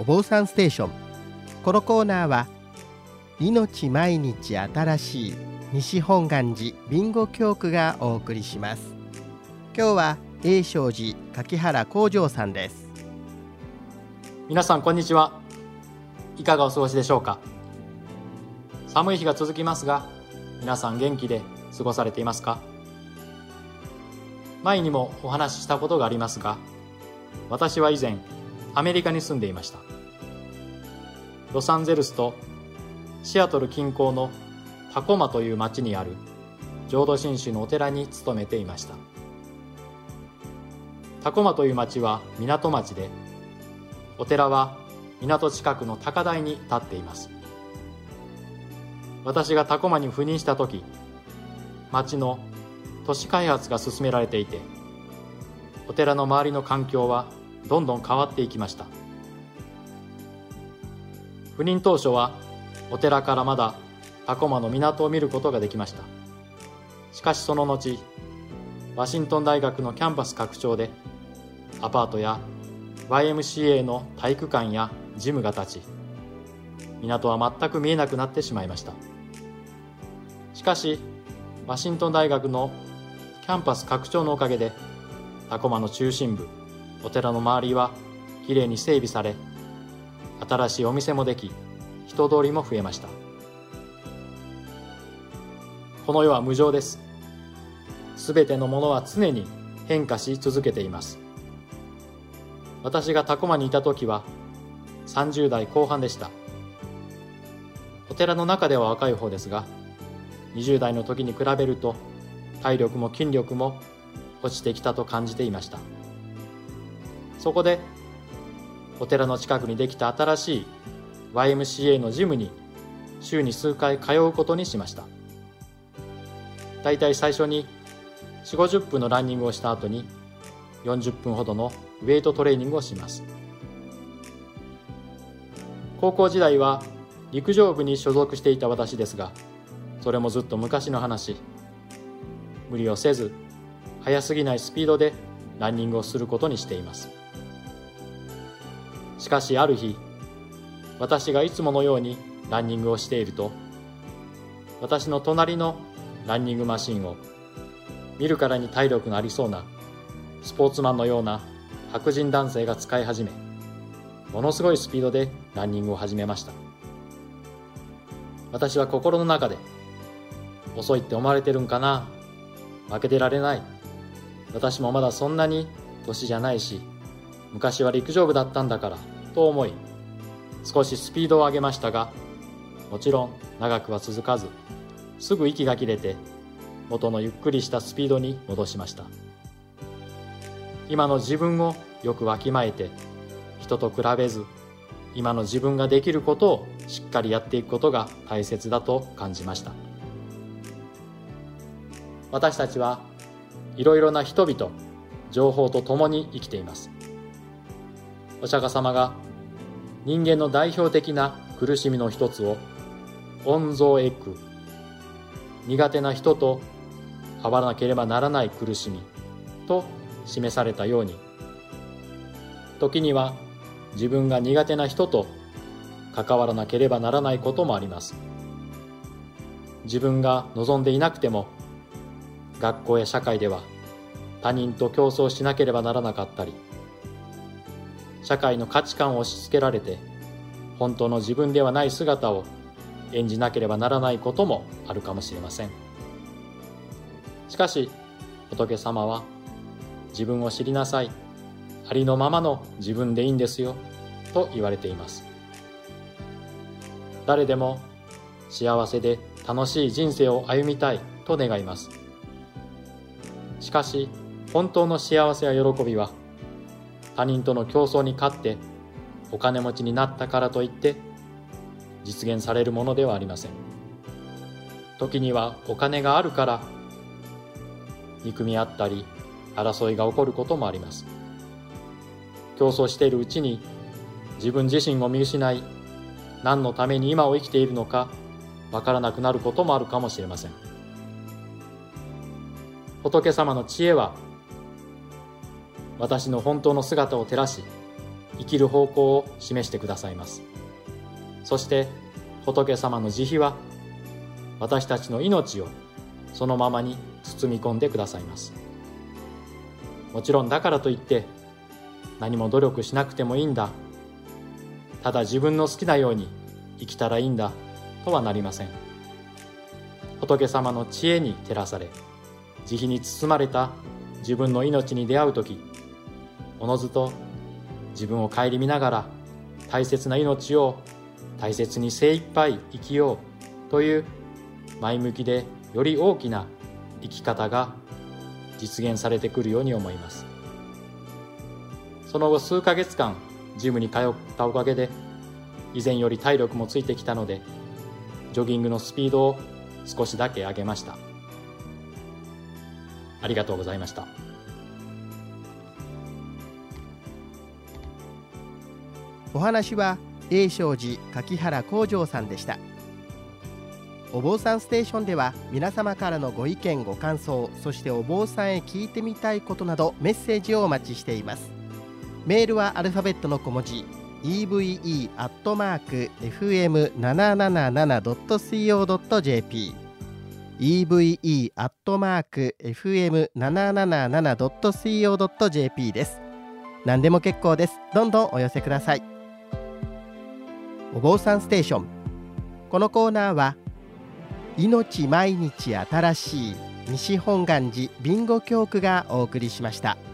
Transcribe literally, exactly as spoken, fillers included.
お坊さんステーション。このコーナーは命毎日新しい西本願寺ビンゴ教区がお送りします。今日は永昌寺柿原光城さんです。 皆さんこんにちは。いかがお過ごしでしょうか。寒い日が続きますが、皆さん元気で過ごされていますか。前にもお話ししたことがありますが、私は以前アメリカに住んでいました。ロサンゼルスとシアトル近郊のタコマという町にある浄土真宗のお寺に勤めていました。タコマという町は港町で、お寺は港近くの高台に立っています。私がタコマに赴任した時、町の都市開発が進められていて、お寺の周りの環境はどんどん変わっていきました。赴任当初はお寺からまだタコマの港を見ることができました。しかしその後、ワシントン大学のキャンパス拡張でアパートや ワイエムシーエー の体育館やジムが建ち、港は全く見えなくなってしまいました。しかしワシントン大学のキャンパス拡張のおかげで、タコマの中心部、お寺の周りはきれいに整備され、新しいお店もでき、人通りも増えました。この世は無常です。すべてのものは常に変化し続けています。私がタコマにいた時はさんじゅう代後半でした。お寺の中では若い方ですが、にじゅう代の時に比べると体力も筋力も落ちてきたと感じていました。そこでお寺の近くにできた新しい ワイエムシーエー のジムに週に数回通うことにしました。だいたい最初によんじゅう、ごじゅっぷんのランニングをした後によんじゅっぷんほどのウェイトトレーニングをします。高校時代は陸上部に所属していた私ですが、それもずっと昔の話。無理をせず、速すぎないスピードでランニングをすることにしています。しかしある日、私がいつものようにランニングをしていると、私の隣のランニングマシンを見るからに体力のありそうなスポーツマンのような白人男性が使い始め、ものすごいスピードでランニングを始めました。私は心の中で、遅いって思われてるんかな、負けてられない、私もまだそんなに年じゃないし、昔は陸上部だったんだからと思い、少しスピードを上げましたが、もちろん長くは続かず、すぐ息が切れて元のゆっくりしたスピードに戻しました。今の自分をよくわきまえて、人と比べず、今の自分ができることをしっかりやっていくことが大切だと感じました。私たちはいろいろな人々、情報とともに生きています。お釈迦様が人間の代表的な苦しみの一つを温蔵エク、苦手な人と会わなければならない苦しみと示されたように、時には自分が苦手な人と関わらなければならないこともあります。自分が望んでいなくても、学校や社会では他人と競争しなければならなかったり、社会の価値観を押し付けられて本当の自分ではない姿を演じなければならないこともあるかもしれません。しかし仏様は、自分を知りなさい、ありのままの自分でいいんですよと言われています。誰でも幸せで楽しい人生を歩みたいと願います。しかし本当の幸せや喜びは、他人との競争に勝ってお金持ちになったからといって実現されるものではありません。時にはお金があるから憎み合ったり争いが起こることもあります。競争しているうちに自分自身を見失い、何のために今を生きているのかわからなくなることもあるかもしれません。仏様の知恵は、私の本当の姿を照らし、 生きる方向を示してくださいます。そして仏様の慈悲は私たちの命をそのままに包み込んでくださいます。もちろんだからといって何も努力しなくてもいいんだ、ただ自分の好きなように生きたらいいんだとはなりません。仏様の知恵に照らされ、慈悲に包まれた自分の命に出会うとき、おのずと自分を顧みながら大切な命を大切に精一杯生きようという前向きでより大きな生き方が実現されてくるように思います。その後数ヶ月間ジムに通ったおかげで以前より体力もついてきたので、ジョギングのスピードを少しだけ上げました。ありがとうございました。 お話は永正寺柿原幸丈さんでした。お坊さんステーションでは皆様からのご意見ご感想、そしてお坊さんへ聞いてみたいことなどメッセージをお待ちしています。メールはアルファベットの小文字 イーブイイー アットマーク エフエムななななな ドット シーオー ドット ジェーピー イーブイイー アットマーク エフエムななななな ドット シーオー ドット ジェーピー です。何でも結構です。どんどんお寄せください。お坊さんステーション、このコーナーは命毎日新しい西本願寺備後教区がお送りしました。